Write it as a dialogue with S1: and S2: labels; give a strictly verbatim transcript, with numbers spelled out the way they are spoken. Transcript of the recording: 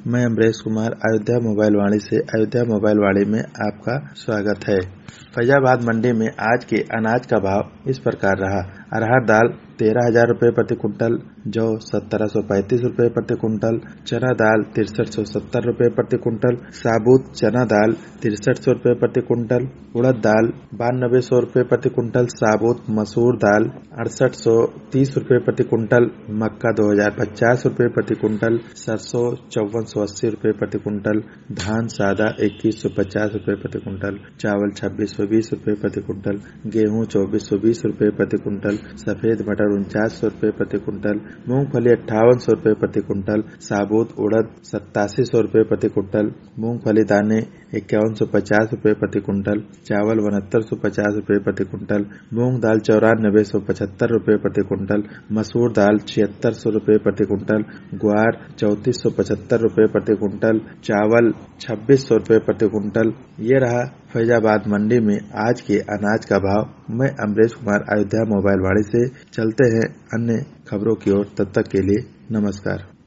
S1: मैं अमरेश कुमार अयोध्या मोबाइल वाणी से अयोध्या मोबाइल वाणी में आपका स्वागत है। फैजाबाद मंडी में आज के अनाज का भाव इस प्रकार रहा। अरहर दाल तेरह हजार रुपये प्रति कुंटल, जौ सत्रह सौ पैंतीस रुपये प्रति कुंटल, चना दाल तिरसठ सौ सत्तर रुपये प्रति कुंटल, साबुत चना दाल तिरसठ सौ रुपये प्रति कुंटल, उड़द दाल बानबे सौ रुपये प्रति कुंटल, साबुत मसूर दाल अड़सठ सौ तीस रुपये प्रति कुंटल, मक्का दो हजार पचास रुपये प्रति कुंटल, सरसों चौवन सौ अस्सी रुपये प्रति कुंटल, धान सादा इक्कीस सौ पचास रुपये प्रति कुंटल, चावल छब्बीस सौ बीस रुपये प्रति कुंटल, गेहूँ चौबीस सौ बीस रुपये प्रति कुंटल, सफेद मटर उनचास सौ रुपये प्रति कुंटल, मूंगफली अट्ठावन सौ रुपये प्रति कुंटल, साबुत उड़द सत्तासी सौ रुपये प्रति कुंटल, मूंगफली दाने इक्यावन सौ पचास रुपये प्रति कुंटल, चावल उनहत्तर सौ पचास रुपये प्रति कुंटल, मूंग दाल चौरानबे सौ पचहत्तर रुपये प्रति कुंटल, मसूर दाल छिहत्तर सौ रुपये प्रति कुंटल, ग्वार चौतीस सौ पचहत्तर रुपये प्रति कुंटल, चावल छब्बीस सौ रुपये प्रति कुंटल। ये रहा फैजाबाद मंडी में आज के अनाज का भाव। मैं अमरेश कुमार अयोध्या मोबाइल वाणी से। चलते हैं अन्य खबरों की ओर, तब तक के लिए नमस्कार।